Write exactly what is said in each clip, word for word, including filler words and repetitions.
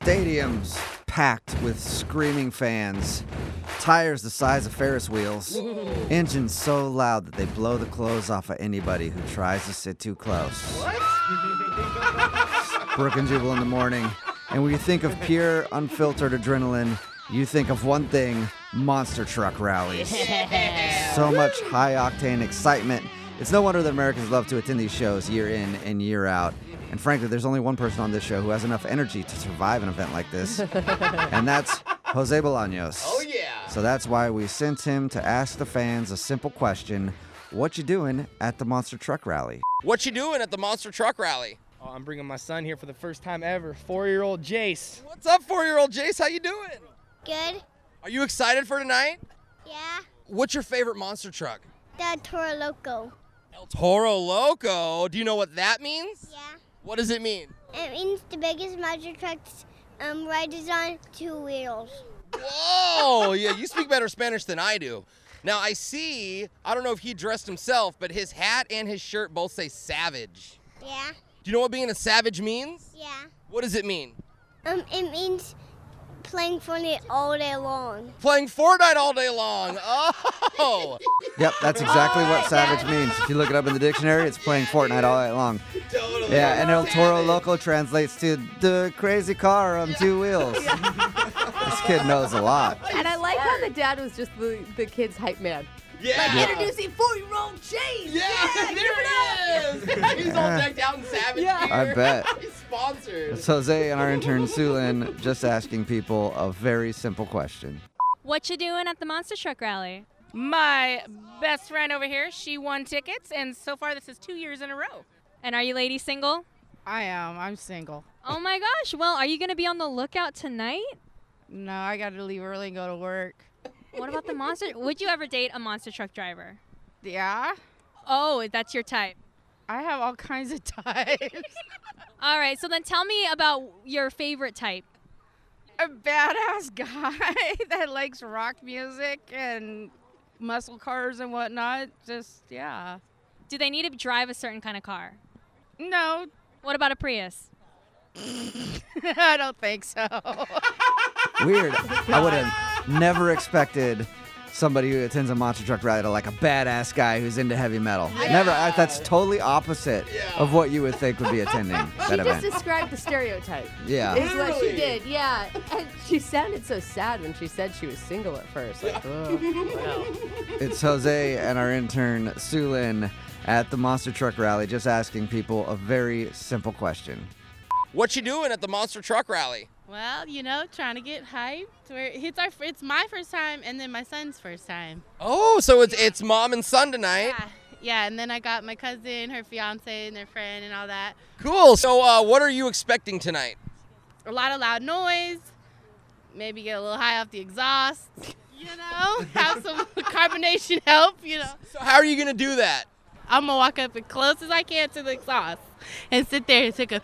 Stadiums packed with screaming fans. Tires the size of Ferris wheels. Engines so loud that they blow the clothes off of anybody who tries to sit too close. What? Brooke and Jubal in the morning. And when you think of pure, unfiltered adrenaline, you think of one thing, monster truck rallies. Yeah. So much high-octane excitement. It's no wonder that Americans love to attend these shows year in and year out. And frankly, there's only one person on this show who has enough energy to survive an event like this, and that's Jose Bolaños. Oh, yeah. So that's why we sent him to ask the fans a simple question. What you doing at the Monster Truck Rally? What you doing at the Monster Truck Rally? Oh, I'm bringing my son here for the first time ever, four-year-old Jace. What's up, four-year-old Jace? How you doing? Good. Are you excited for tonight? Yeah. What's your favorite monster truck? The Toro Loco. El Toro Loco. Do you know what that means? Yeah. What does it mean? It means the biggest monster truck um, rides on two wheels. Whoa! Yeah, you speak better Spanish than I do. Now, I see, I don't know if he dressed himself, but his hat and his shirt both say Savage. Yeah. Do you know what being a savage means? Yeah. What does it mean? Um, it means playing Fortnite all day long. Playing Fortnite all day long. Oh! Yep, that's exactly what savage means. If you look it up in the dictionary, it's playing Fortnite all night long. Totally. Yeah, and El Toro Loco translates to the crazy car on two wheels. This kid knows a lot. And I like how the dad was just the, the kid's hype man. Yeah. Like Yeah. introducing four-year-old Chase. Yeah, there it is. He's all decked out in savage Yeah. gear. I bet. He's sponsored. It's Jose and our intern Sulin just asking people a very simple question. What you doing at the Monster Truck Rally? My best friend over here, she won tickets, and so far this is two years in a row. And are you ladies single? I am. I'm single. Oh my gosh, well, are you going to be on the lookout tonight? No, I got to leave early and go to work. What about the monster? Would you ever date a monster truck driver? Yeah, Oh, that's your type. I have all kinds of types. All right, so then tell me about your favorite type. A badass guy that likes rock music and muscle cars and whatnot. Just, yeah. Do they need to drive a certain kind of car? No, What about a Prius? I don't think so. Weird. I would have never expected somebody who attends a monster truck rally to like a badass guy who's into heavy metal. Never. I, that's totally opposite of what you would think would be attending She that just event. described the stereotype. Yeah. Is what she Literally. did, yeah. And she sounded so sad when she said she was single at first. Like, oh, well. It's Jose and our intern Sulin at the monster truck rally just asking people a very simple question. What you doing at the Monster Truck Rally? Well, you know, trying to get hyped. We're, it's our, it's my first time, and then my son's first time. Oh, so it's it's mom and son tonight. Yeah, yeah. And then I got my cousin, her fiance, and their friend, and all that. Cool. So, uh, what are you expecting tonight? A lot of loud noise. Maybe get a little high off the exhaust. You know, have some carbonation help. You know, So, how are you gonna do that? I'm gonna walk up as close as I can to the exhaust and sit there and take a.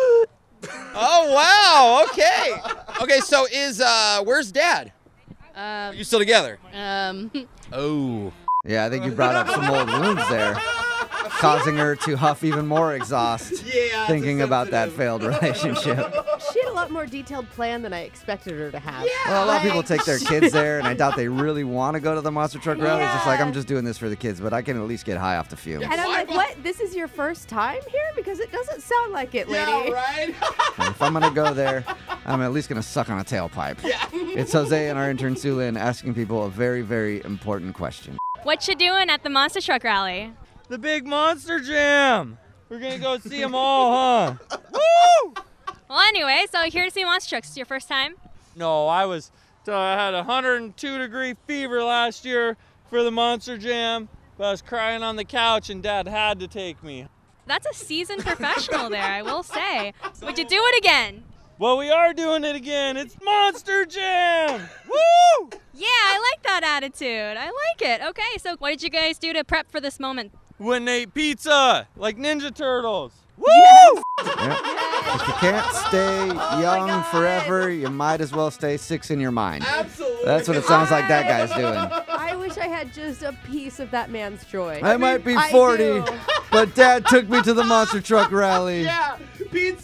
Oh wow. Okay. Okay. So, is uh, where's Dad? Are Um, you still together? um, Oh. Yeah, I think you brought up some old wounds there, causing her to huff even more exhaust, Yeah. thinking about that failed relationship. She had a lot more detailed plan than I expected her to have. Well, a lot of people take their kids there, and I doubt they really want to go to the monster truck rally. It's just like, I'm just doing this for the kids, but I can at least get high off the fumes. And I'm like, what? This is your first time here? Because it doesn't sound like it, lady. Yeah. Right. And if I'm going to go there, I'm at least going to suck on a tailpipe. It's Jose and our intern Sulin asking people a very, very important question. What you doing at the Monster Truck Rally? The big monster jam. We're going to go see them all, huh? Woo! Well, anyway, so here to see monster trucks. It's your first time? No, I was, uh, I had a one hundred two degree fever last year for the monster jam, but I was crying on the couch and Dad had to take me. That's a seasoned professional there, I will say. Would you do it again? Well, we are doing it again. It's Monster Jam! Woo! Yeah, I like that attitude. I like it. Okay, so what did you guys do to prep for this moment? Went and ate pizza like Ninja Turtles. Woo! Yeah. If you can't stay young forever, you might as well stay six in your mind. Absolutely. That's what it sounds like that guy's doing. I wish I had just a piece of that man's joy. I might be I forty, do. but Dad took me to the monster truck rally. Yeah. Pizza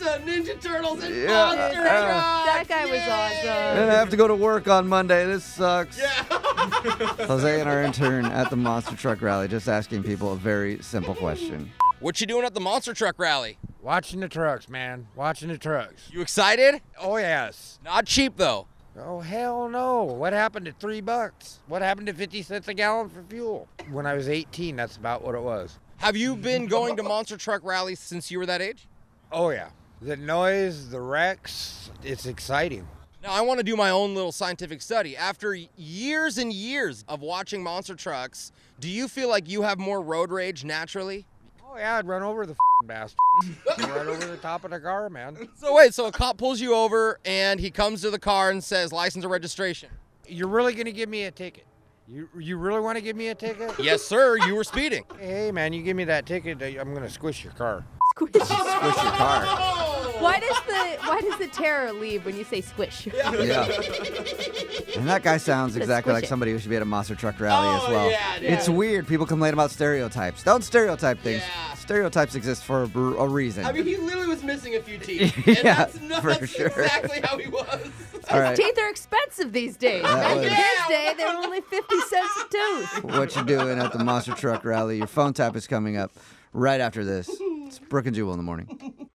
pizza, Ninja Turtles, and Yeah. monster Uh, trucks. That guy was And awesome. I have to go to work on Monday. This sucks. Yeah. Jose and our intern at the Monster Truck Rally just asking people a very simple question. What you doing at the monster truck rally? Watching the trucks, man. Watching the trucks. You excited? Oh, yes. Not cheap though. Oh, hell no. What happened to three bucks? What happened to fifty cents a gallon for fuel? When I was eighteen, that's about what it was. Have you been going to monster truck rallies since you were that age? Oh, yeah. The noise, the wrecks, it's exciting. Now, I want to do my own little scientific study. After years and years of watching monster trucks, do you feel like you have more road rage naturally? Oh, yeah, I'd run over the bastard. Right over the top of the car, man. So wait, so a cop pulls you over and he comes to the car and says license or registration. You're really going to give me a ticket? You you really want to give me a ticket? Yes, sir, you were speeding. Hey, man, you give me that ticket, I'm going to squish your car. Squish. Squish your car. Why does the Why does the terror leave when you say squish? Yeah. And that guy sounds Let's exactly squish like it. somebody who should be at a monster truck rally Oh, as well. yeah, dude. It's weird. People complain about stereotypes. Don't stereotype things. Yeah. Stereotypes exist for a, br- a reason. I mean, he literally was missing a few teeth. Yeah, and that's, not, for that's sure. exactly how he was. All right. Teeth are expensive these days. That Back in was- his day, they were only fifty cents a tooth. What you doing at the monster truck rally? Your phone tap is coming up right after this. It's Brooke and Jewel in the morning.